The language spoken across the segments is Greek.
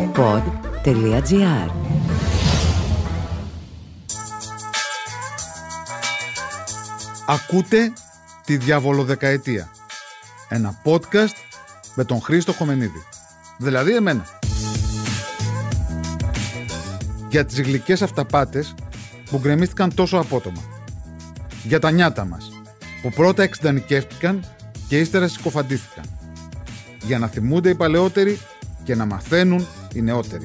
pod.gr. Ακούτε τη Διαβολοδεκαετία. Ένα podcast με τον Χρήστο Χομενίδη. Δηλαδή εμένα. Για τις γλυκές αυταπάτες που γκρεμίστηκαν τόσο απότομα. Για τα νιάτα μας, που πρώτα εξντανικεύτηκαν και ύστερα συκοφαντήθηκαν. Για να θυμούνται οι παλαιότεροι και να μαθαίνουν οι νεότεροι.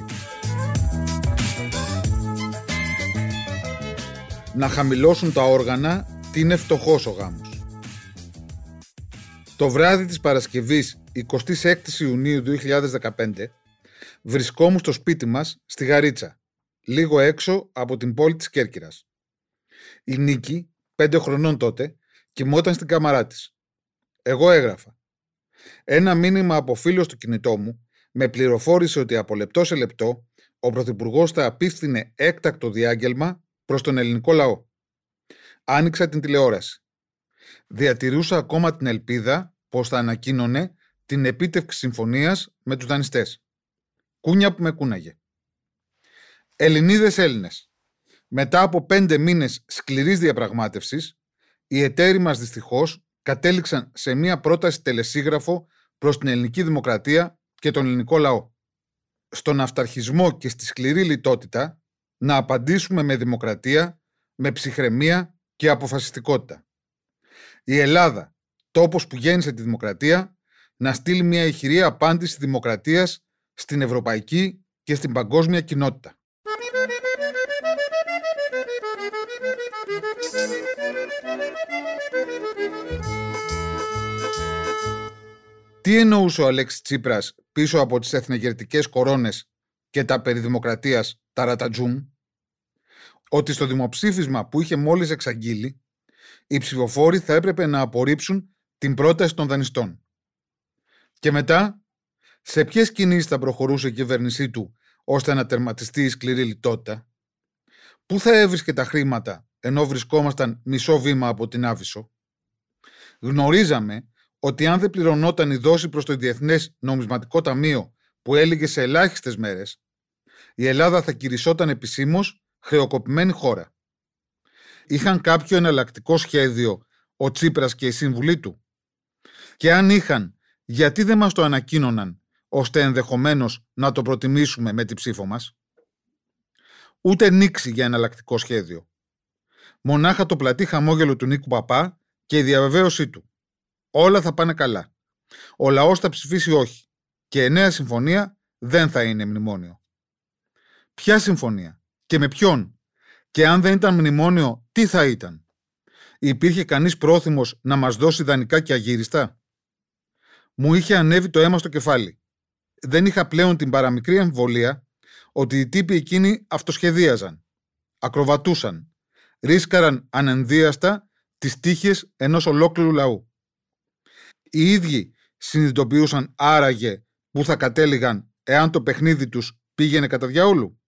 Να χαμηλώσουν τα όργανα, τι είναι φτωχός ο γάμος. Το βράδυ της Παρασκευής 26 Ιουνίου 2015 βρισκόμουν στο σπίτι μας στη Γαρίτσα, λίγο έξω από την πόλη της Κέρκυρας. Η Νίκη, 5 χρονών τότε, κοιμόταν στην κάμαρά της. Εγώ έγραφα. Ένα μήνυμα από φίλο στο κινητό μου με πληροφόρησε ότι από λεπτό σε λεπτό ο Πρωθυπουργός θα απίφθινε έκτακτο διάγγελμα προς τον ελληνικό λαό. Άνοιξα την τηλεόραση. Διατηρούσα ακόμα την ελπίδα πως θα ανακοίνωνε την επίτευξη συμφωνίας με τους δανειστές. Κούνια που με κούναγε. Ελληνίδες Έλληνες. Μετά από 5 μήνες σκληρής διαπραγμάτευσης, οι εταίροι μας δυστυχώς κατέληξαν σε μία πρόταση τελεσίγραφο προς την ελληνική δημοκρατία και τον ελληνικό λαό. Στον αυταρχισμό και στη σκληρή λιτότητα να απαντήσουμε με δημοκρατία, με ψυχραιμία και αποφασιστικότητα. Η Ελλάδα, τόπος που γέννησε τη δημοκρατία, να στείλει μια ηχηρή απάντηση δημοκρατίας στην ευρωπαϊκή και στην παγκόσμια κοινότητα. Τι εννοούσε ο Αλέξης Τσίπρας πίσω από τις εθνεγερτικές κορώνες και τα περί δημοκρατίας τα ρατατζούμ? Ότι στο δημοψήφισμα που είχε μόλις εξαγγείλει, οι ψηφοφόροι θα έπρεπε να απορρίψουν την πρόταση των δανειστών. Και μετά, σε ποιες κινήσεις θα προχωρούσε η κυβέρνησή του ώστε να τερματιστεί η σκληρή λιτότητα? Πού θα έβρισκε τα χρήματα ενώ βρισκόμασταν μισό βήμα από την Άβυσσο? Γνωρίζαμε ότι αν δεν πληρωνόταν η δόση προς το Διεθνές Νομισματικό Ταμείο που έλεγε σε ελάχιστες μέρες, η Ελλάδα θα κηρυσσόταν επισήμως χρεοκοπημένη χώρα. Είχαν κάποιο εναλλακτικό σχέδιο ο Τσίπρας και η σύμβουλοι του? Και αν είχαν, γιατί δεν μας το ανακοίνωναν, ώστε ενδεχομένως να το προτιμήσουμε με τη ψήφο μας? Ούτε νήξη για εναλλακτικό σχέδιο. Μονάχα το πλατή χαμόγελο του Νίκου Παπά και η διαβεβαίωσή του. Όλα θα πάνε καλά. Ο λαός θα ψηφίσει όχι. Και η νέα συμφωνία δεν θα είναι μνημόνιο. Ποια συμφωνία? Και με ποιον? Και αν δεν ήταν μνημόνιο, τι θα ήταν? Υπήρχε κανείς πρόθυμος να μας δώσει δανεικά και αγύριστα? Μου είχε ανέβει το αίμα στο κεφάλι. Δεν είχα πλέον την παραμικρή αμφιβολία ότι οι τύποι εκείνοι αυτοσχεδίαζαν, ακροβατούσαν, ρίσκαραν ανενδίαστα τις τύχες ενός ολόκληρου λαού. Οι ίδιοι συνειδητοποιούσαν άραγε που θα κατέληγαν εάν το παιχνίδι τους πήγαινε κατά διαόλου?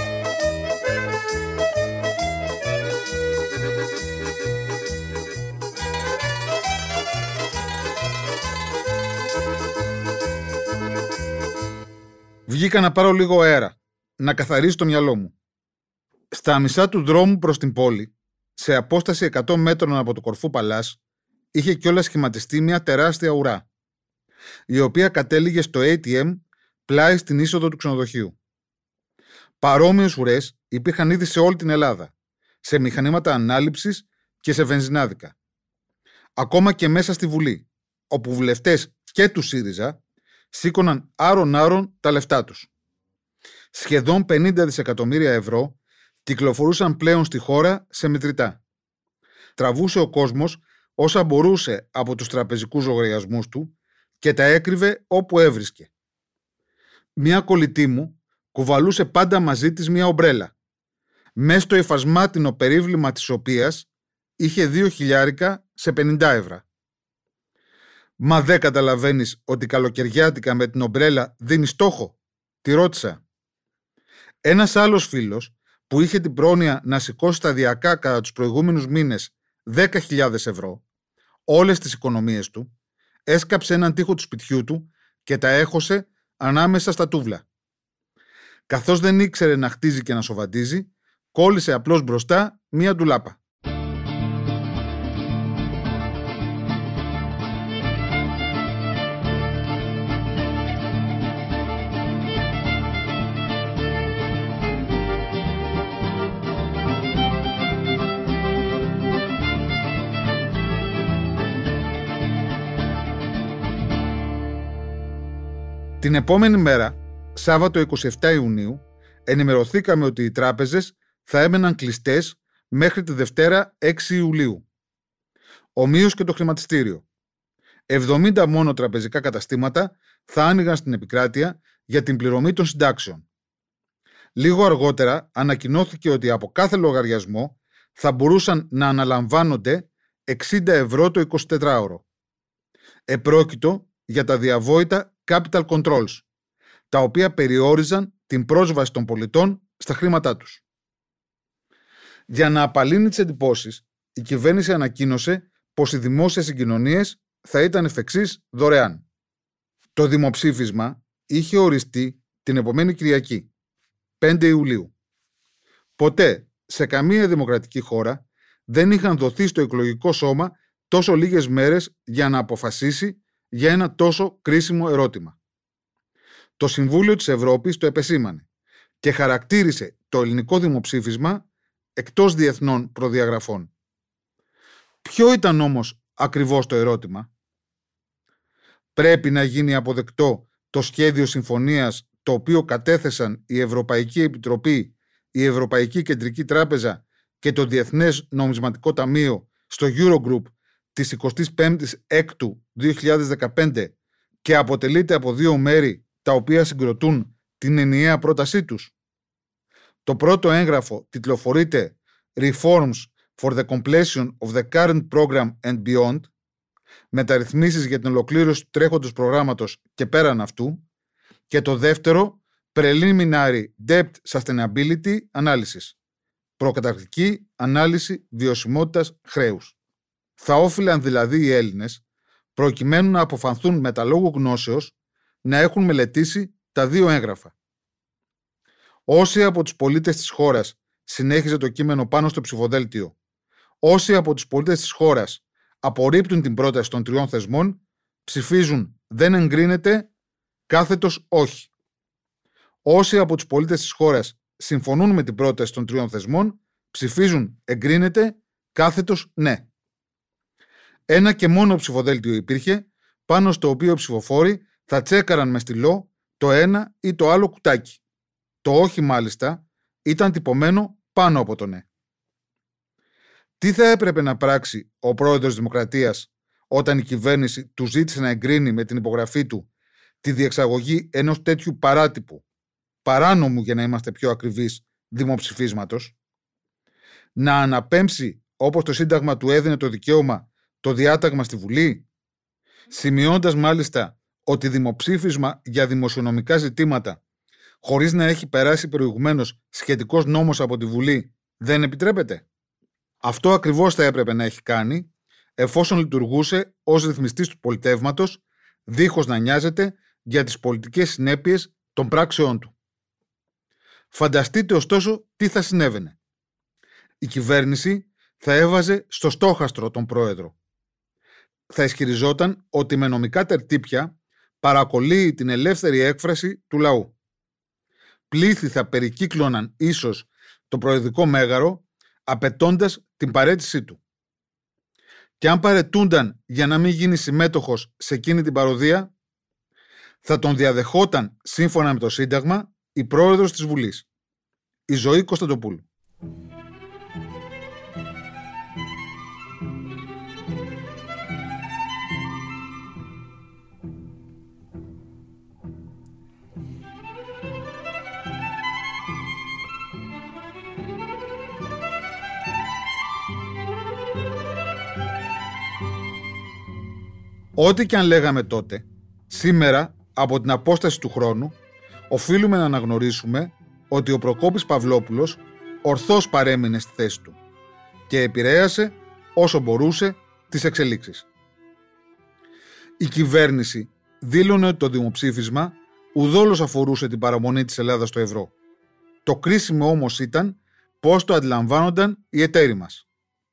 Βγήκα να πάρω λίγο αέρα, να καθαρίσω το μυαλό μου. Στα μισά του δρόμου προς την πόλη, σε απόσταση 100 μέτρων από το Κορφού Παλάς, είχε κιόλας σχηματιστεί μια τεράστια ουρά, η οποία κατέληγε στο ATM πλάι στην είσοδο του ξενοδοχείου. Παρόμοιες ουρές υπήρχαν ήδη σε όλη την Ελλάδα, σε μηχανήματα ανάληψης και σε βενζινάδικα. Ακόμα και μέσα στη Βουλή, όπου βουλευτές και του ΣΥΡΙΖΑ σήκωναν άρον-άρον τα λεφτά τους. Σχεδόν 50 δισεκατομμύρια ευρώ κυκλοφορούσαν πλέον στη χώρα σε μετρητά. Τραβούσε ο κόσμος όσα μπορούσε από τους τραπεζικούς λογαριασμούς του και τα έκρυβε όπου έβρισκε. Μια κολλητή μου κουβαλούσε πάντα μαζί της μια ομπρέλα, μες στο υφασμάτινο περίβλημα της οποίας είχε 2 χιλιάρικα σε 50 ευρώ. «Μα δεν καταλαβαίνεις ότι καλοκαιριάτικα με την ομπρέλα δίνει στόχο?» τη ρώτησα. Ένας άλλος φίλος που είχε την πρόνοια να σηκώσει σταδιακά κατά τους προηγούμενους μήνες 10.000 ευρώ, όλες τις οικονομίες του, έσκαψε έναν τοίχο του σπιτιού του και τα έχωσε ανάμεσα στα τούβλα. Καθώς δεν ήξερε να χτίζει και να σοβαντίζει, κόλλησε απλώς μπροστά μία ντουλάπα. Την επόμενη μέρα, Σάββατο 27 Ιουνίου, ενημερωθήκαμε ότι οι τράπεζες θα έμεναν κλειστές μέχρι τη Δευτέρα 6 Ιουλίου. Ομοίως και το χρηματιστήριο. 70 μόνο τραπεζικά καταστήματα θα άνοιγαν στην επικράτεια για την πληρωμή των συντάξεων. Λίγο αργότερα ανακοινώθηκε ότι από κάθε λογαριασμό θα μπορούσαν να αναλαμβάνονται 60 ευρώ το 24ωρο. Επρόκειτο για τα διαβόητα capital controls, τα οποία περιόριζαν την πρόσβαση των πολιτών στα χρήματά τους. Για να απαλύνει τις εντυπώσεις, η κυβέρνηση ανακοίνωσε πως οι δημόσιες συγκοινωνίες θα ήταν εφ' εξής δωρεάν. Το δημοψήφισμα είχε οριστεί την επομένη Κυριακή, 5 Ιουλίου. Ποτέ σε καμία δημοκρατική χώρα δεν είχαν δοθεί στο εκλογικό σώμα τόσο λίγες μέρες για να αποφασίσει για ένα τόσο κρίσιμο ερώτημα. Το Συμβούλιο της Ευρώπης το επεσήμανε και χαρακτήρισε το ελληνικό δημοψήφισμα εκτός διεθνών προδιαγραφών. Ποιο ήταν όμως ακριβώς το ερώτημα? Πρέπει να γίνει αποδεκτό το σχέδιο συμφωνίας το οποίο κατέθεσαν η Ευρωπαϊκή Επιτροπή, η Ευρωπαϊκή Κεντρική Τράπεζα και το Διεθνές Νομισματικό Ταμείο στο Eurogroup της 25ης Έκτου 2015 και αποτελείται από δύο μέρη τα οποία συγκροτούν την ενιαία πρότασή τους? Το πρώτο έγγραφο τιτλοφορείται Reforms for the Completion of the Current Program and Beyond, μεταρρυθμίσεις για την ολοκλήρωση του τρέχοντος προγράμματος και πέραν αυτού, και το δεύτερο Preliminary Debt Sustainability Analysis, προκαταρκτική ανάλυση βιωσιμότητας χρέους. Θα όφυλαν δηλαδή οι Έλληνες, προκειμένου να αποφανθούν με τα λόγου γνώσεως, να έχουν μελετήσει τα δύο έγγραφα. Όσοι από τους πολίτες της χώρας, συνέχιζε το κείμενο πάνω στο ψηφοδέλτιο, όσοι από τους πολίτες της χώρας απορρίπτουν την πρόταση των τριών θεσμών, ψηφίζουν δεν εγκρίνεται, κάθετος όχι. Όσοι από τους πολίτες της χώρας συμφωνούν με την πρόταση των τριών θεσμών, ψηφίζουν εγκρίνεται, κάθετος ναι. Ένα και μόνο ψηφοδέλτιο υπήρχε, πάνω στο οποίο οι ψηφοφόροι θα τσέκαραν με στυλό το ένα ή το άλλο κουτάκι. Το όχι μάλιστα ήταν τυπωμένο πάνω από το ναι. Τι θα έπρεπε να πράξει ο πρόεδρος της Δημοκρατίας όταν η κυβέρνηση του ζήτησε να εγκρίνει με την υπογραφή του τη διεξαγωγή ενός τέτοιου παράτυπου, παράνομου για να είμαστε πιο ακριβείς, δημοψηφίσματος? Να αναπέμψει, όπως το Σύνταγμα του έδινε το δικαίωμα, το διάταγμα στη Βουλή, σημειώντας μάλιστα ότι δημοψήφισμα για δημοσιονομικά ζητήματα, χωρίς να έχει περάσει προηγουμένως σχετικός νόμος από τη Βουλή, δεν επιτρέπεται? Αυτό ακριβώς θα έπρεπε να έχει κάνει, εφόσον λειτουργούσε ως ρυθμιστής του πολιτεύματος, δίχως να νοιάζεται για τις πολιτικές συνέπειες των πράξεών του. Φανταστείτε ωστόσο τι θα συνέβαινε. Η κυβέρνηση θα έβαζε στο στόχαστρο τον πρόεδρο. Θα ισχυριζόταν ότι με νομικά τερτύπια παρακολύει την ελεύθερη έκφραση του λαού. Πλήθη θα περικύκλωναν ίσως το προεδρικό μέγαρο, απαιτώντας την παραίτησή του. Και αν παραιτούνταν για να μην γίνει συμμέτοχος σε εκείνη την παροδία, θα τον διαδεχόταν σύμφωνα με το Σύνταγμα η πρόεδρος της Βουλής, η Ζωή Κωνσταντοπούλου. Ό,τι και αν λέγαμε τότε, σήμερα, από την απόσταση του χρόνου, οφείλουμε να αναγνωρίσουμε ότι ο Προκόπης Παυλόπουλος ορθώς παρέμεινε στη θέση του και επηρέασε όσο μπορούσε τις εξελίξεις. Η κυβέρνηση δήλωνε ότι το δημοψήφισμα ουδόλως αφορούσε την παραμονή της Ελλάδας στο ευρώ. Το κρίσιμο όμως ήταν πώς το αντιλαμβάνονταν οι εταίροι μας.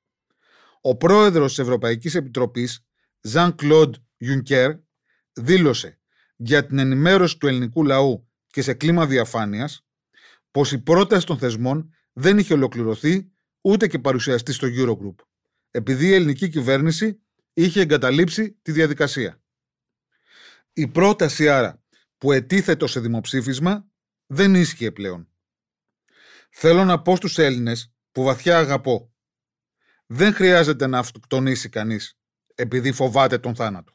Ο πρόεδρος της Ευρωπαϊκής Επιτροπής, Jean-Claude Juncker, δήλωσε για την ενημέρωση του ελληνικού λαού και σε κλίμα διαφάνειας πως η πρόταση των θεσμών δεν είχε ολοκληρωθεί ούτε και παρουσιαστεί στο Eurogroup, επειδή η ελληνική κυβέρνηση είχε εγκαταλείψει τη διαδικασία. Η πρόταση άρα που ετίθετο σε δημοψήφισμα δεν ίσχυε πλέον. Θέλω να πω στους Έλληνες που βαθιά αγαπώ, δεν χρειάζεται να αυτοκτονήσει κανείς επειδή φοβάται τον θάνατο.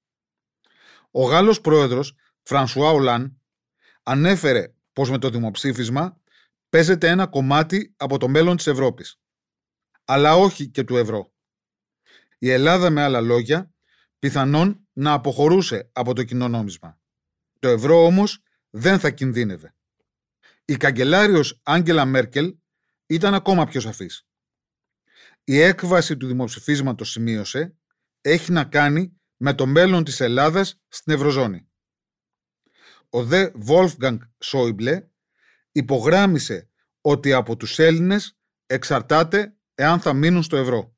Ο Γάλλος πρόεδρος Φρανσουά Ολάν ανέφερε πως με το δημοψήφισμα παίζεται ένα κομμάτι από το μέλλον της Ευρώπης, αλλά όχι και του ευρώ. Η Ελλάδα, με άλλα λόγια, πιθανόν να αποχωρούσε από το κοινό νόμισμα. Το ευρώ όμως δεν θα κινδύνευε. Η καγκελάριος Άγγελα Μέρκελ ήταν ακόμα πιο σαφής. Η έκβαση του δημοψηφίσματος, σημείωσε, έχει να κάνει με το μέλλον της Ελλάδας στην Ευρωζώνη. Ο δε Wolfgang Schäuble υπογράμμισε ότι από τους Έλληνες εξαρτάται εάν θα μείνουν στο ευρώ.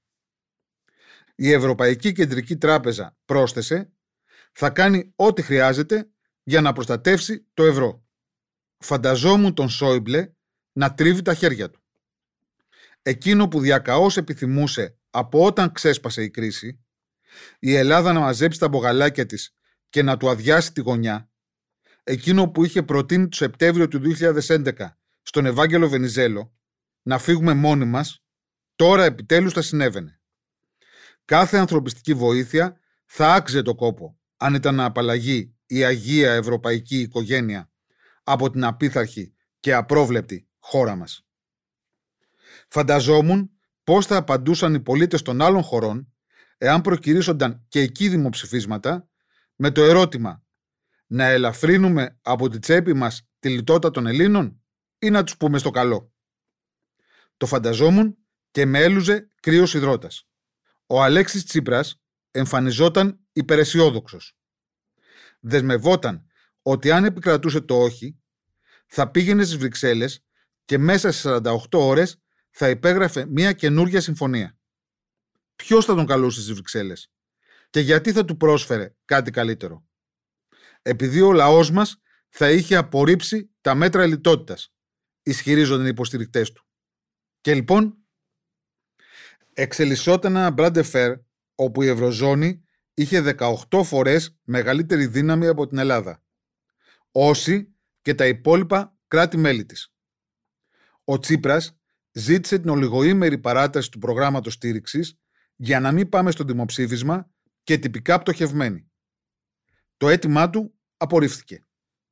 Η Ευρωπαϊκή Κεντρική Τράπεζα, πρόσθεσε, θα κάνει ό,τι χρειάζεται για να προστατεύσει το ευρώ. Φανταζόμουν τον Schäuble να τρίβει τα χέρια του. Εκείνο που διακαώς επιθυμούσε από όταν ξέσπασε η κρίση, η Ελλάδα να μαζέψει τα μπογαλάκια της και να του αδειάσει τη γωνιά, εκείνο που είχε προτείνει το Σεπτέμβριο του 2011 στον Ευάγγελο Βενιζέλο, να φύγουμε μόνοι μας, τώρα επιτέλους θα συνέβαινε. Κάθε ανθρωπιστική βοήθεια θα άξιζε το κόπο αν ήταν να απαλλαγεί η αγία ευρωπαϊκή οικογένεια από την απίθαρχη και απρόβλεπτη χώρα μας. Φανταζόμουν πώς θα απαντούσαν οι πολίτες των άλλων χωρών εάν προκυρήσονταν και εκεί δημοψηφίσματα με το ερώτημα να ελαφρύνουμε από τη τσέπη μας τη λιτότητα των Ελλήνων ή να τους πούμε στο καλό. Το φανταζόμουν και με έλουζε κρύος υδρότας. Ο Αλέξης Τσίπρας εμφανιζόταν υπεραισιόδοξος. Δεσμευόταν ότι αν επικρατούσε το όχι, θα πήγαινε στις Βρυξέλλες και μέσα σε 48 ώρες θα υπέγραφε μια καινούργια συμφωνία. Ποιος θα τον καλούσε στις Βρυξέλλες και γιατί θα του πρόσφερε κάτι καλύτερο? Επειδή ο λαός μας θα είχε απορρίψει τα μέτρα λιτότητας, ισχυρίζονταν οι υποστηρικτές του. Και λοιπόν εξελισσόταν ένα bras de fer όπου η Ευρωζώνη είχε 18 φορές μεγαλύτερη δύναμη από την Ελλάδα, όσοι και τα υπόλοιπα κράτη-μέλη της. Ο Τσίπρας ζήτησε την ολιγοήμερη παράταση του προγράμματος στήριξης για να μην πάμε στο δημοψήφισμα και τυπικά πτωχευμένοι. Το αίτημά του απορρίφθηκε.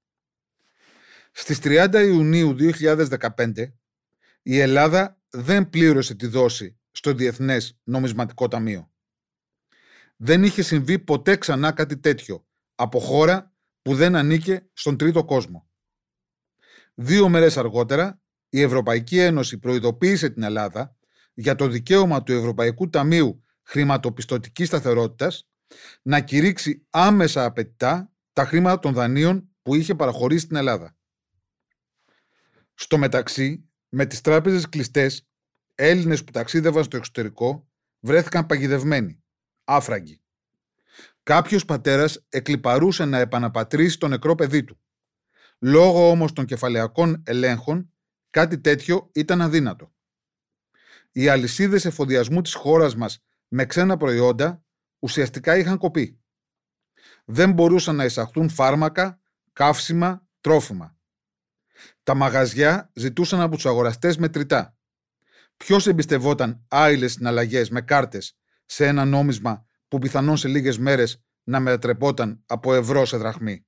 Στις 30 Ιουνίου 2015 η Ελλάδα δεν πλήρωσε τη δόση στο Διεθνές Νομισματικό Ταμείο. Δεν είχε συμβεί ποτέ ξανά κάτι τέτοιο από χώρα που δεν ανήκε στον τρίτο κόσμο. 2 μέρες αργότερα η Ευρωπαϊκή Ένωση προειδοποίησε την Ελλάδα για το δικαίωμα του Ευρωπαϊκού Ταμείου Χρηματοπιστωτικής Σταθερότητας να κηρύξει άμεσα απαιτητά τα χρήματα των δανείων που είχε παραχωρήσει στην Ελλάδα. Στο μεταξύ, με τις τράπεζες κλειστές, Έλληνες που ταξίδευαν στο εξωτερικό βρέθηκαν παγιδευμένοι, άφραγγοι. Κάποιος πατέρας εκλιπαρούσε να επαναπατρίσει το νεκρό παιδί του. Λόγω όμως των κεφαλαιακών ελέγχων, κάτι τέτοιο ήταν αδύνατο. Οι αλυσίδες εφοδιασμού της χώρας μας με ξένα προϊόντα ουσιαστικά είχαν κοπεί. Δεν μπορούσαν να εισαχθούν φάρμακα, καύσιμα, τρόφιμα. Τα μαγαζιά ζητούσαν από τους αγοραστές μετρητά. Ποιος εμπιστευόταν άειλες συναλλαγές με κάρτες σε ένα νόμισμα που πιθανόν σε λίγες μέρες να μετατρεπόταν από ευρώ σε δραχμή?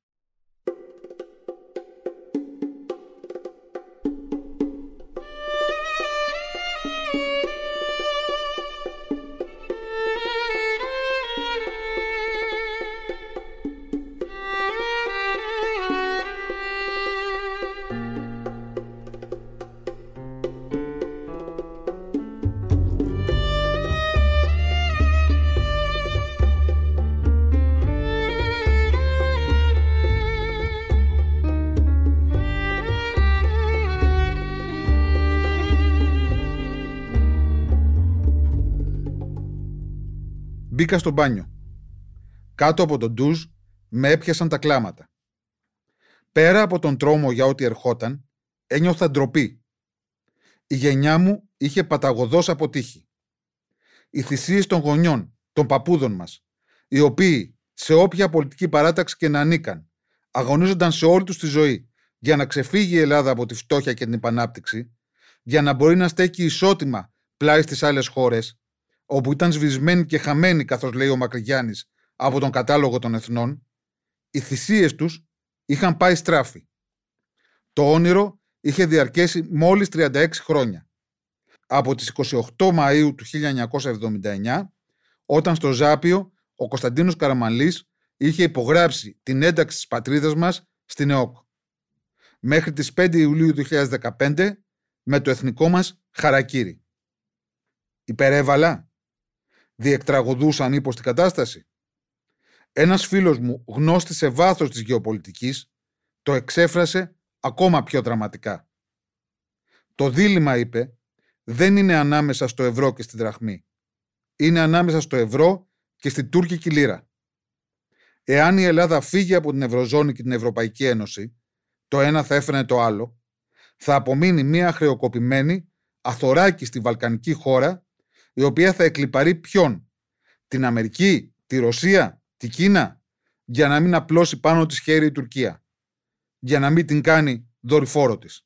Μπήκα στο μπάνιο. Κάτω από τον ντουζ με έπιασαν τα κλάματα. Πέρα από τον τρόμο για ό,τι ερχόταν, ένιωθα ντροπή. Η γενιά μου είχε παταγωδώς αποτύχει. Οι θυσίες των γονιών, των παππούδων μας, οι οποίοι σε όποια πολιτική παράταξη και να ανήκαν, αγωνίζονταν σε όλη τους τη ζωή για να ξεφύγει η Ελλάδα από τη φτώχεια και την υπανάπτυξη, για να μπορεί να στέκει ισότιμα πλάι στις άλλες χώρες, όπου ήταν σβησμένοι και χαμένοι, καθώς λέει ο Μακρυγιάννης, από τον κατάλογο των εθνών, οι θυσίες τους είχαν πάει στράφη. Το όνειρο είχε διαρκέσει μόλις 36 χρόνια. Από τις 28 Μαΐου του 1979, όταν στο Ζάπιο ο Κωνσταντίνος Καραμανλής είχε υπογράψει την ένταξη της πατρίδας μας στην ΕΟΚ, μέχρι τις 5 Ιουλίου 2015 με το εθνικό μας χαρακίρι. Υπερέβαλα. Διεκτραγωδούσαν ύπος την κατάσταση. Ένας φίλος μου, γνώστης σε βάθος της γεωπολιτικής, το εξέφρασε ακόμα πιο δραματικά. Το δίλημμα, είπε, δεν είναι ανάμεσα στο ευρώ και στη δραχμή. Είναι ανάμεσα στο ευρώ και στη τουρκική λίρα. Εάν η Ελλάδα φύγει από την Ευρωζώνη και την Ευρωπαϊκή Ένωση, το ένα θα έφερνε το άλλο, θα απομείνει μια χρεοκοπημένη, αθωράκιστη βαλκανική χώρα, η οποία θα εκλιπαρεί ποιον? Την Αμερική, τη Ρωσία, τη Κίνα, για να μην απλώσει πάνω της χέρι η Τουρκία, για να μην την κάνει δορυφόρο της.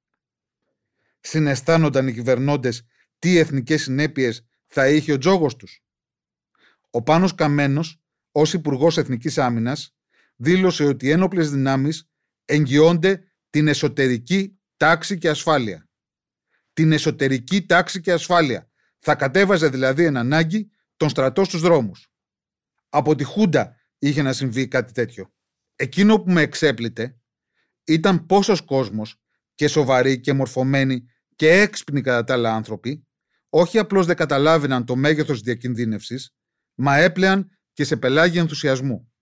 Συναισθάνονταν οι κυβερνώντες τι εθνικές συνέπειες θα είχε ο τζόγος τους? Ο Πάνος Καμένος, ως Υπουργός Εθνικής Άμυνας, δήλωσε ότι οι ένοπλες δυνάμεις εγγυώνται την εσωτερική τάξη και ασφάλεια. Την εσωτερική τάξη και ασφάλεια. Θα κατέβαζε δηλαδή εν ανάγκη τον στρατό στους δρόμους. Από τη Χούντα είχε να συμβεί κάτι τέτοιο. Εκείνο που με εξέπλητε ήταν πόσος κόσμος, και σοβαροί και μορφωμένοι και έξυπνοι κατά τα άλλα άνθρωποι, όχι απλώς δεν καταλάβαιναν το μέγεθος της διακινδύνευσης, μα έπλεαν και σε πελάγι ενθουσιασμού.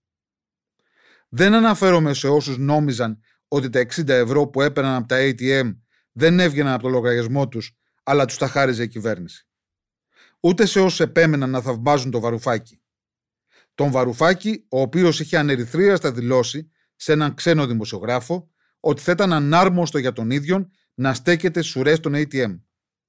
Δεν αναφέρομαι σε όσους νόμιζαν ότι τα 60 ευρώ που έπαιρναν από τα ATM δεν έβγαιναν από το λογαριασμό τους, αλλά τους τα χάριζε η κυβέρνηση. Ούτε σε όσους επέμεναν να θαυμάζουν το Βαρουφάκη. Τον Βαρουφάκη, ο οποίος είχε ανερυθρίαστα δηλώσει σε έναν ξένο δημοσιογράφο ότι θα ήταν ανάρμοστο για τον ίδιον να στέκεται στις ουρές των ATM.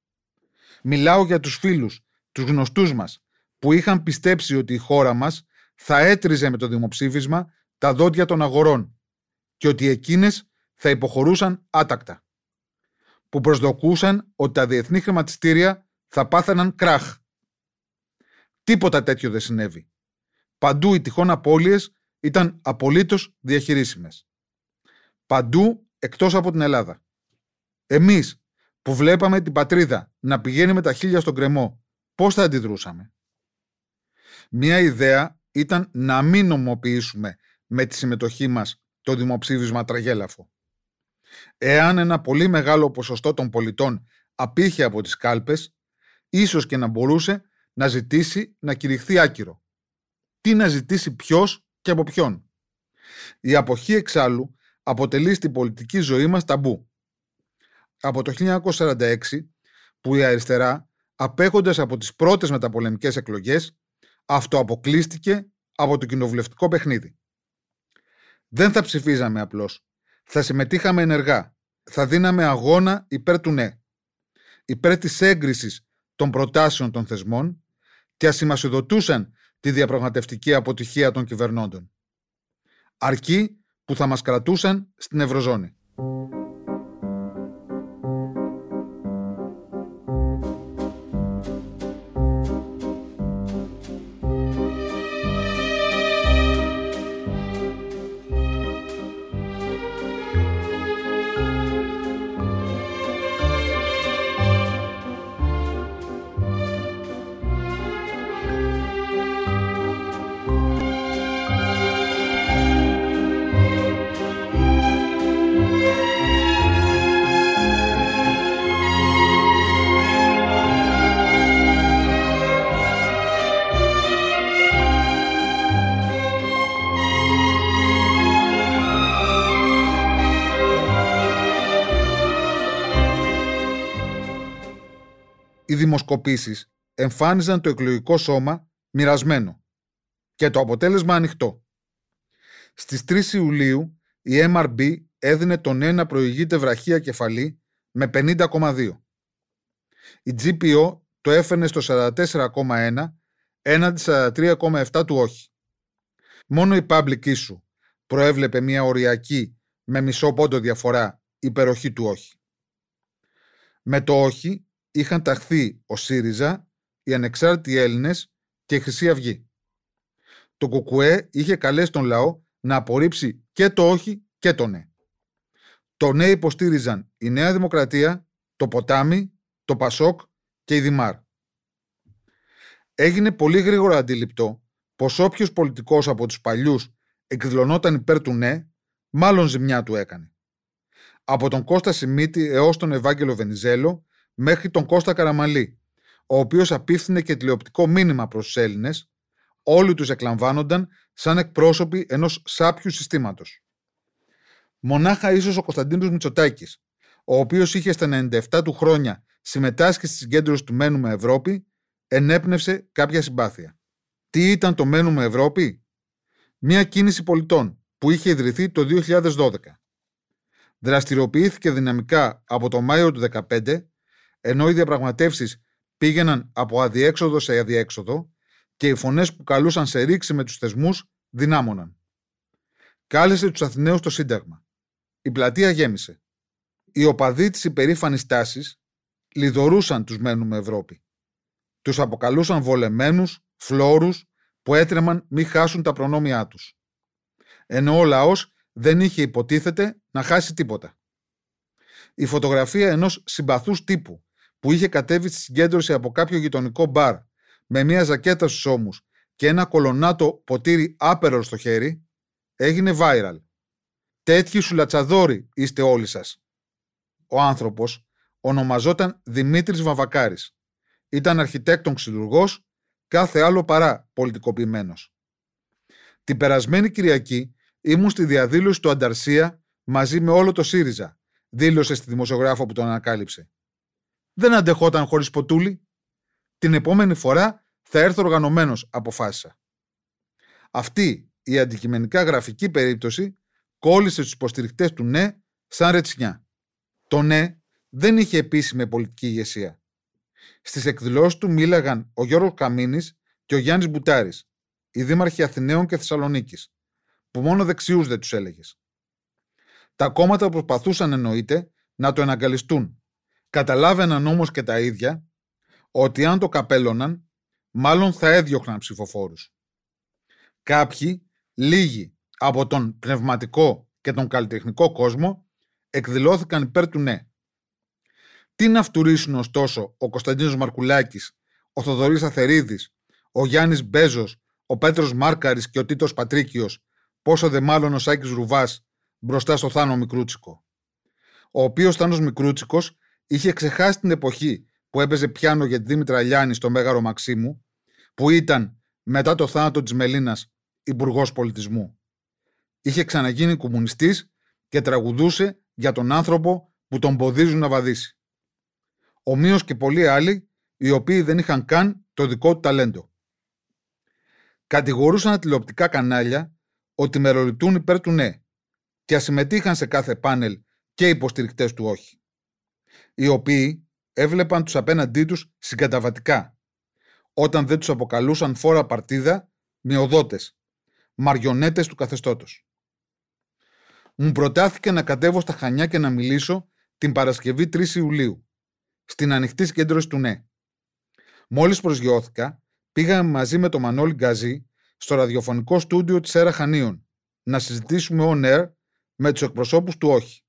Μιλάω για τους φίλους, τους γνωστούς μας, που είχαν πιστέψει ότι η χώρα μας θα έτριζε με το δημοψήφισμα τα δόντια των αγορών και ότι εκείνες θα υποχωρούσαν άτακτα. Που προσδοκούσαν ότι τα διεθνή χρηματιστήρια θα πάθαιναν κράχ. Τίποτα τέτοιο δεν συνέβη. Παντού οι τυχόν απώλειες ήταν απολύτως διαχειρίσιμες. Παντού εκτός από την Ελλάδα. Εμείς που βλέπαμε την πατρίδα να πηγαίνει με τα χείλια στον κρεμό, πώς θα αντιδρούσαμε? Μία ιδέα ήταν να μην νομοποιήσουμε με τη συμμετοχή μας το δημοψήφισμα τραγέλαφο. Εάν ένα πολύ μεγάλο ποσοστό των πολιτών απήχε από τις κάλπες, ίσως και να μπορούσε να ζητήσει να κηρυχθεί άκυρο. Τι να ζητήσει ποιος και από ποιον? Η αποχή εξάλλου αποτελεί στην πολιτική ζωή μας ταμπού. Από το 1946, που η αριστερά, απέχοντας από τις πρώτες μεταπολεμικές εκλογές, αυτοαποκλείστηκε από το κοινοβουλευτικό παιχνίδι. Δεν θα ψηφίζαμε απλώς. Θα συμμετείχαμε ενεργά. Θα δίναμε αγώνα υπέρ του ναι. Υπέρ της έγκρισης των προτάσεων των θεσμών και ασημασιοδοτούσαν τη διαπραγματευτική αποτυχία των κυβερνώντων. Αρκεί που θα μας κρατούσαν στην Ευρωζώνη. Οι δημοσκοπήσεις εμφάνιζαν το εκλογικό σώμα μοιρασμένο. Και το αποτέλεσμα ανοιχτό. Στις 3 Ιουλίου η MRB έδινε τον ΝΕ να προηγείται βραχία κεφαλή με 50,2. Η GPO το έφερνε στο 44,1 έναντι 43,7 του όχι. Μόνο η Public Issue προέβλεπε μια οριακή με μισό πόντο διαφορά υπεροχή του όχι. Με το όχι είχαν ταχθεί ο ΣΥΡΙΖΑ, οι Ανεξάρτητοι Έλληνες και η Χρυσή Αυγή. Το ΚΚΕ είχε καλέσει τον λαό να απορρίψει και το όχι και το ναι. Το ναι υποστήριζαν η Νέα Δημοκρατία, το Ποτάμι, το Πασόκ και η Δημάρ. Έγινε πολύ γρήγορα αντιληπτό πως όποιος πολιτικός από τους παλιούς εκδηλωνόταν υπέρ του ναι, μάλλον ζημιά του έκανε. Από τον Κώστα Σιμίτη έως τον Ευάγγελο Βενιζέλο μέχρι τον Κώστα Καραμαλή, ο οποίος απίφθινε και τηλεοπτικό μήνυμα προς τους Έλληνες, όλοι τους εκλαμβάνονταν σαν εκπρόσωποι ενός σάπιου συστήματος. Μονάχα ίσως ο Κωνσταντίνος Μητσοτάκης, ο οποίος είχε στα 97 του χρόνια συμμετάσχει στη συγκέντρωση του Μένουμε Ευρώπη, ενέπνευσε κάποια συμπάθεια. Τι ήταν το Μένουμε Ευρώπη? Μια κίνηση πολιτών που είχε ιδρυθεί το 2012. Δραστηριοποιήθηκε δυναμικά από το Μάιο του 2015, ενώ οι διαπραγματεύσεις πήγαιναν από αδιέξοδο σε αδιέξοδο και οι φωνές που καλούσαν σε ρήξη με τους θεσμούς δυνάμωναν. Κάλεσε τους Αθηναίους στο Σύνταγμα. Η πλατεία γέμισε. Οι οπαδοί της υπερήφανης τάσης λιδωρούσαν τους Μένουμε Ευρώπη. Τους αποκαλούσαν βολεμένους, φλόρους που έτρεμαν μη χάσουν τα προνόμια τους. Ενώ ο λαός δεν είχε υποτίθεται να χάσει τίποτα. Η φωτογραφία ενός συμπαθούς τύπου που είχε κατέβει στη συγκέντρωση από κάποιο γειτονικό μπαρ με μια ζακέτα στους ώμους και ένα κολονάτο ποτήρι άπερολ στο χέρι έγινε viral. Τέτοιοι σουλατσαδόροι είστε όλοι σας. Ο άνθρωπος ονομαζόταν Δημήτρης Βαμβακάρης. Ήταν αρχιτέκτον ξυλουργός, κάθε άλλο παρά πολιτικοποιημένος. Την περασμένη Κυριακή ήμουν στη διαδήλωση του Ανταρσία μαζί με όλο το ΣΥΡΙΖΑ, δήλωσε στη δημοσιογράφο που τον ανακάλυψε. Δεν αντεχόταν χωρίς ποτούλι. Την επόμενη φορά θα έρθω οργανωμένος, αποφάσισα. Αυτή η αντικειμενικά γραφική περίπτωση κόλλησε στους υποστηρικτές του ναι σαν ρετσινιά. Το ναι δεν είχε επίσημη πολιτική ηγεσία. Στις εκδηλώσεις του μίλαγαν ο Γιώργος Καμίνης και ο Γιάννης Μπουτάρης, οι δήμαρχοι Αθηναίων και Θεσσαλονίκης, που μόνο δεξιούς δεν τους έλεγες. Τα κόμματα προσπαθούσαν εννοείται να το εναγκαλιστούν. Καταλάβαιναν όμως και τα ίδια ότι αν το καπέλωναν, μάλλον θα έδιωχναν ψηφοφόρους. Κάποιοι, λίγοι από τον πνευματικό και τον καλλιτεχνικό κόσμο, εκδηλώθηκαν υπέρ του ναι. Τι να φτουρήσουν ωστόσο ο Κωνσταντίνος Μαρκουλάκης, ο Θοδωρής Αθερίδης, ο Γιάννης Μπέζος, ο Πέτρος Μάρκαρης και ο Τίτος Πατρίκιος, πόσο δε μάλλον ο Σάκης Ρουβάς μπροστά στο Θάνο Μικρούτσικο. Ο οποίος Θάνος Μικρούτσικος είχε ξεχάσει την εποχή που έπαιζε πιάνο για τη Δήμητρα Λιάννη στο Μέγαρο Μαξίμου, που ήταν μετά το θάνατο της Μελίνας υπουργός πολιτισμού. Είχε ξαναγίνει κομμουνιστής και τραγουδούσε για τον άνθρωπο που τον ποδίζουν να βαδίσει. Ομοίως και πολλοί άλλοι, οι οποίοι δεν είχαν καν το δικό του ταλέντο. Κατηγορούσαν τα τηλεοπτικά κανάλια ότι μεροληπτούν υπέρ του ναι και ασυμμετείχαν σε κάθε πάνελ και υποστηρικτές του όχι, οι οποίοι έβλεπαν τους απέναντί τους συγκαταβατικά, όταν δεν τους αποκαλούσαν φόρα παρτίδα μειοδότες, μαριονέτες του καθεστώτος. Μου προτάθηκε να κατέβω στα Χανιά και να μιλήσω την Παρασκευή 3 Ιουλίου, στην ανοιχτή συγκέντρωση του ναι. Μόλις προσγειώθηκα, πήγαμε μαζί με τον Μανώλη Γκαζή στο ραδιοφωνικό στούντιο της ΕΡΑ Χανίων να συζητήσουμε on air με τους εκπροσώπους του όχι.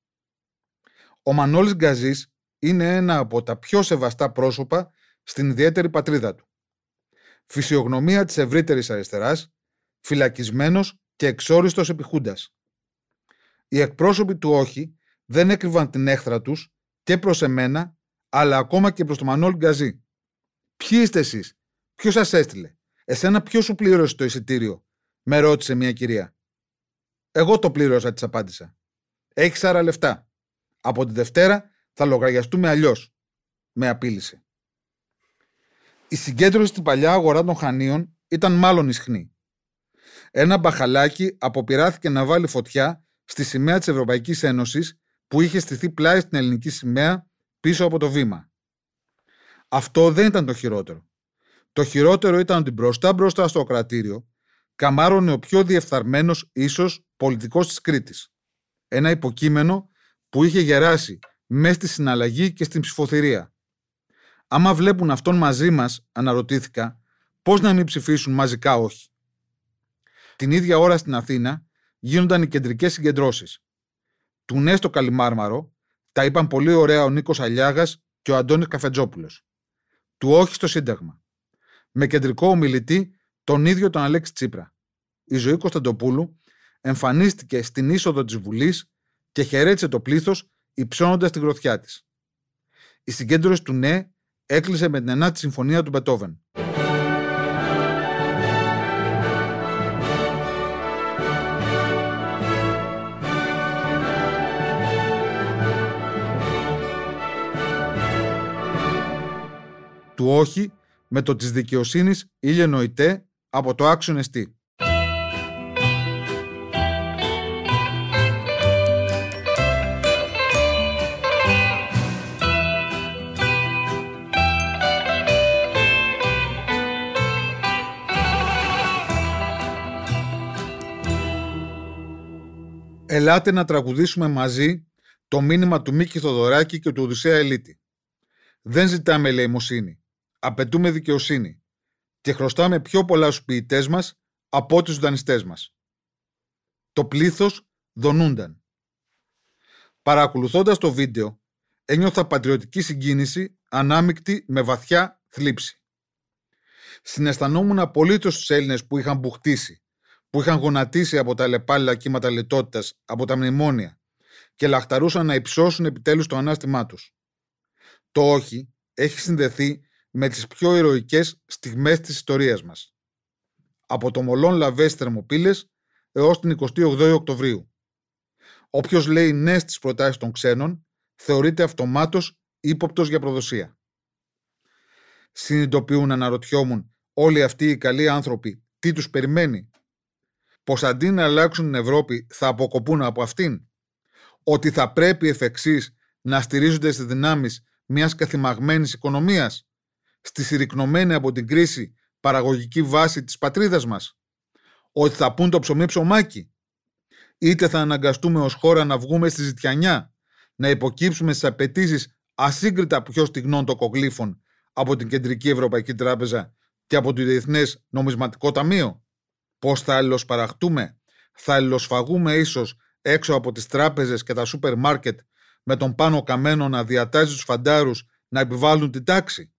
Ο Μανώλης Γκαζής είναι ένα από τα πιο σεβαστά πρόσωπα στην ιδιαίτερη πατρίδα του. Φυσιογνωμία της ευρύτερης αριστεράς, φυλακισμένος και εξόριστος επιχούντας. Οι εκπρόσωποι του όχι δεν έκρυβαν την έχθρα τους και προς εμένα, αλλά ακόμα και προς τον Μανώλη Γκαζή. Ποιοι είστε εσείς? Ποιος σας έστειλε? Εσένα ποιος σου πλήρωσε το εισιτήριο? Με ρώτησε μια κυρία. Εγώ το πλήρωσα, της απάντησα. Έχεις άρα λεφτά. Από τη Δευτέρα θα λογαριαστούμε αλλιώς. Με απείλησε. Η συγκέντρωση στην παλιά αγορά των Χανίων ήταν μάλλον ισχνή. Ένα μπαχαλάκι αποπειράθηκε να βάλει φωτιά στη σημαία της Ευρωπαϊκής Ένωσης που είχε στηθεί πλάι στην ελληνική σημαία πίσω από το βήμα. Αυτό δεν ήταν το χειρότερο. Το χειρότερο ήταν ότι μπροστά στο κρατήριο καμάρωνε ο πιο διεφθαρμένος ίσως πολιτικός της Κρήτης. Ένα υποκείμενο που είχε γεράσει μέσα στη συναλλαγή και στην ψηφοθυρία. Άμα βλέπουν αυτόν μαζί μας, αναρωτήθηκα, πώς να μην ψηφίσουν μαζικά όχι. Την ίδια ώρα στην Αθήνα γίνονταν οι κεντρικές συγκεντρώσεις. Του ναι στο Καλιμάρμαρο τα είπαν πολύ ωραία ο Νίκος Αλιάγας και ο Αντώνης Καφετζόπουλος. Του όχι στο Σύνταγμα. Με κεντρικό ομιλητή τον ίδιο τον Αλέξη Τσίπρα. Η Ζωή Κωνσταντοπούλου εμφανίστηκε στην είσοδο της Βουλής και χαιρέτησε το πλήθος υψώνοντας την γροθιά της. Η συγκέντρωση του ναι έκλεισε με την 9η συμφωνία του Μπετόβεν. Του όχι με το της δικαιοσύνης ήλιο νοητέ από το άξιον εστί. Ελάτε να τραγουδήσουμε μαζί το μήνυμα του Μίκη Θοδωράκη και του Οδυσσέα Ελίτη. Δεν ζητάμε ελεημοσύνη, απαιτούμε δικαιοσύνη και χρωστάμε πιο πολλά στους ποιητές μας από ό,τι στους δανειστές μας. Το πλήθος δονούνταν. Παρακολουθώντας το βίντεο, ένιωθα πατριωτική συγκίνηση ανάμεικτη με βαθιά θλίψη. Συναισθανόμουν απολύτως τους Έλληνες που είχαν μπουχτίσει, που είχαν γονατίσει από τα λεπάλαια κύματα λιτότητας, από τα μνημόνια και λαχταρούσαν να υψώσουν επιτέλους το ανάστημά τους. Το όχι έχει συνδεθεί με τις πιο ηρωικές στιγμές της ιστορίας μας. Από το Μολόν Λαβές Θερμοπύλες έως την 28η Οκτωβρίου. Όποιος λέει ναι στις προτάσεις των ξένων θεωρείται αυτομάτως ύποπτος για προδοσία. Συνειδητοποιούν, αναρωτιόμουν, όλοι αυτοί οι καλοί άνθρωποι τι τους περιμένει? Πως αντί να αλλάξουν την Ευρώπη θα αποκοπούν από αυτήν? Ότι θα πρέπει εφ' εξής να στηρίζονται στις δυνάμεις μιας καθημαγμένης οικονομίας, στη συρρικνωμένη από την κρίση παραγωγική βάση της πατρίδας μας? Ότι θα πούν το ψωμί ψωμάκι? Είτε θα αναγκαστούμε ως χώρα να βγούμε στη ζητιανιά, να υποκύψουμε στις απαιτήσεις ασύγκριτα πιο στιγνών τοκογλύφων από την Κεντρική Ευρωπαϊκή Τράπεζα και από το Διεθνές Νομισματικό Ταμείο? Πώς θα αλληλοσπαραχτούμε? Θα αλληλοσφαγούμε ίσως έξω από τις τράπεζες και τα σούπερ μάρκετ με τον Πάνο Καμένο να διατάζει τους φαντάρους να επιβάλλουν την τάξη?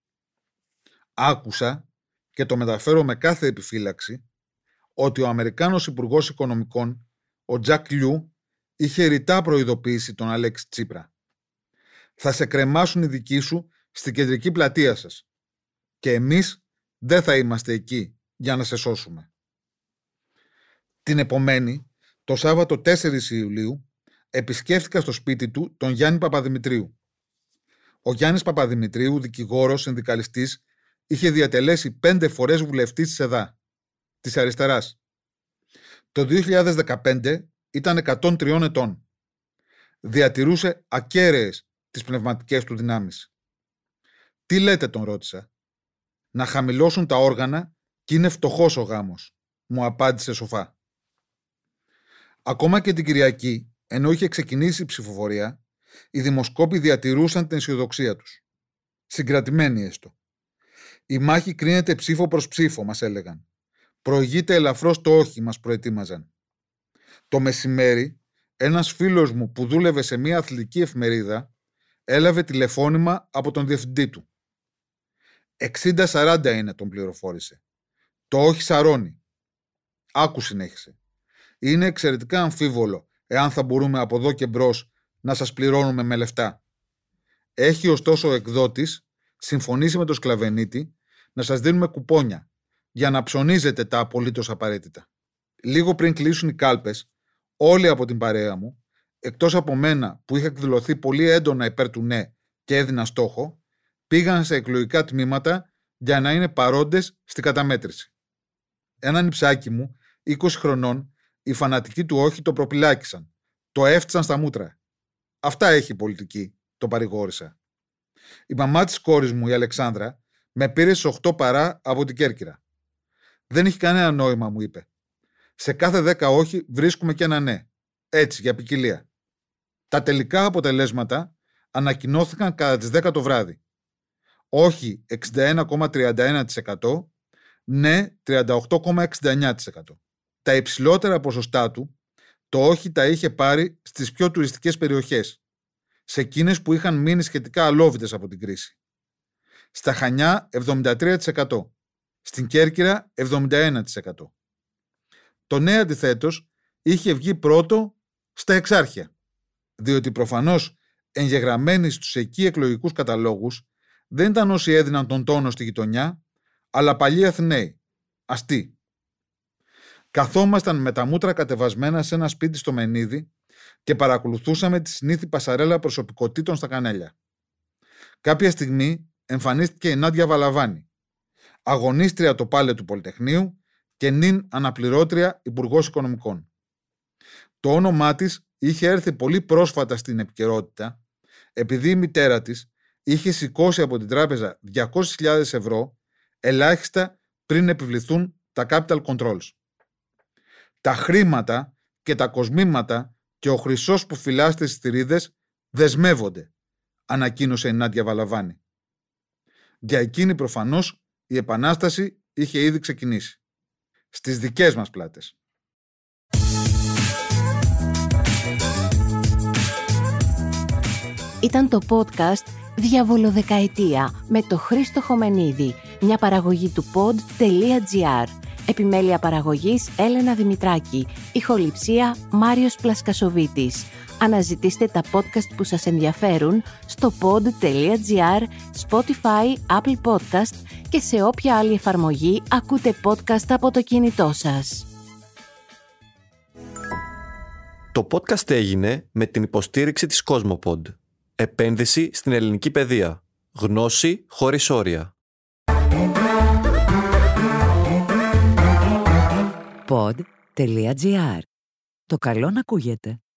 Άκουσα και το μεταφέρω με κάθε επιφύλαξη ότι ο Αμερικάνος Υπουργός Οικονομικών, ο Τζακ Λιού, είχε ρητά προειδοποιήσει τον Αλέξη Τσίπρα. Θα σε κρεμάσουν οι δικοί σου στην κεντρική πλατεία σας και εμείς δεν θα είμαστε εκεί για να σε σώσουμε. Την επομένη, το Σάββατο 4 Ιουλίου, επισκέφθηκα στο σπίτι του τον Γιάννη Παπαδημητρίου. Ο Γιάννης Παπαδημητρίου, δικηγόρος, συνδικαλιστής, είχε διατελέσει 5 φορές βουλευτής της ΕΔΑ, της αριστεράς. Το 2015 ήταν 103 ετών. Διατηρούσε ακέραιες τις πνευματικές του δυνάμεις. «Τι λέτε?» τον ρώτησα. «Να χαμηλώσουν τα όργανα και είναι φτωχός ο γάμος», μου απάντησε σοφά. Ακόμα και την Κυριακή, ενώ είχε ξεκινήσει η ψηφοφορία, οι δημοσκόποι διατηρούσαν την αισιοδοξία τους. Συγκρατημένοι έστω. «Η μάχη κρίνεται ψήφο προς ψήφο», μας έλεγαν. «Προηγείται ελαφρώς το όχι», μας προετοίμαζαν. Το μεσημέρι, ένας φίλος μου που δούλευε σε μια αθλητική εφημερίδα έλαβε τηλεφώνημα από τον διευθυντή του. 60-40 είναι, τον πληροφόρησε. Το όχι σαρώνει. Άκου, συνέχισε. «Είναι εξαιρετικά αμφίβολο εάν θα μπορούμε από εδώ και μπρος να σας πληρώνουμε με λεφτά. Έχει ωστόσο ο εκδότης συμφωνήσει με τον Σκλαβενίτη να σας δίνουμε κουπόνια για να ψωνίζετε τα απολύτως απαραίτητα». Λίγο πριν κλείσουν οι κάλπες, όλοι από την παρέα μου, εκτός από μένα που είχα εκδηλωθεί πολύ έντονα υπέρ του ναι και έδινα στόχο, πήγαν σε εκλογικά τμήματα για να είναι παρόντες στην καταμέτρηση. Ένα νηψάκι μου 20 χρονών, οι φανατικοί του όχι το προπυλάκησαν. Το έφτιαξαν στα μούτρα. Αυτά έχει η πολιτική, το παρηγόρησα. Η μαμά της κόρης μου, η Αλεξάνδρα, με πήρε στις 8 παρά από την Κέρκυρα. Δεν έχει κανένα νόημα, μου είπε. Σε κάθε 10 όχι βρίσκουμε και ένα ναι. Έτσι, για ποικιλία. Τα τελικά αποτελέσματα ανακοινώθηκαν κατά τις 10 το βράδυ. Όχι 61,31%, ναι 38,69%. Τα υψηλότερα ποσοστά του, το όχι τα είχε πάρει στις πιο τουριστικές περιοχές, σε εκείνες που είχαν μείνει σχετικά αλόβητες από την κρίση. Στα Χανιά 73%, στην Κέρκυρα 71%. Το ναι αντιθέτως είχε βγει πρώτο στα Εξάρχεια, διότι προφανώς εγγεγραμμένοι στους εκεί εκλογικούς καταλόγους δεν ήταν όσοι έδιναν τον τόνο στη γειτονιά, αλλά παλιοί Αθηναίοι, αστεί. Καθόμασταν με τα μούτρα κατεβασμένα σε ένα σπίτι στο Μενίδη και παρακολουθούσαμε τη συνήθη πασαρέλα προσωπικότητων στα κανέλια. Κάποια στιγμή εμφανίστηκε η Νάντια Βαλαβάνη, αγωνίστρια το πάλε του Πολυτεχνείου και νυν αναπληρώτρια Υπουργός Οικονομικών. Το όνομά της είχε έρθει πολύ πρόσφατα στην επικαιρότητα, επειδή η μητέρα της είχε σηκώσει από την τράπεζα 200.000 ευρώ ελάχιστα πριν επιβληθούν τα capital controls. Τα χρήματα και τα κοσμήματα και ο χρυσός που φυλάστε στις θηρίδες δεσμεύονται, ανακοίνωσε η Νάντια Βαλαβάνη. Για εκείνη προφανώς η επανάσταση είχε ήδη ξεκινήσει. Στις δικές μας πλάτες. Ήταν το podcast Διαβολοδεκαετία με το Χρήστο Χομενίδη, μια παραγωγή του pod.gr. Επιμέλεια παραγωγής Έλενα Δημητράκη, ηχοληψία Μάριος Πλασκασοβίτης. Αναζητήστε τα podcast που σας ενδιαφέρουν στο pod.gr, Spotify, Apple Podcast και σε όποια άλλη εφαρμογή ακούτε podcast από το κινητό σας. Το podcast έγινε με την υποστήριξη της Cosmopod. Επένδυση στην ελληνική παιδεία. Γνώση χωρίς όρια. Pod.gr. Το καλό να ακούγεται.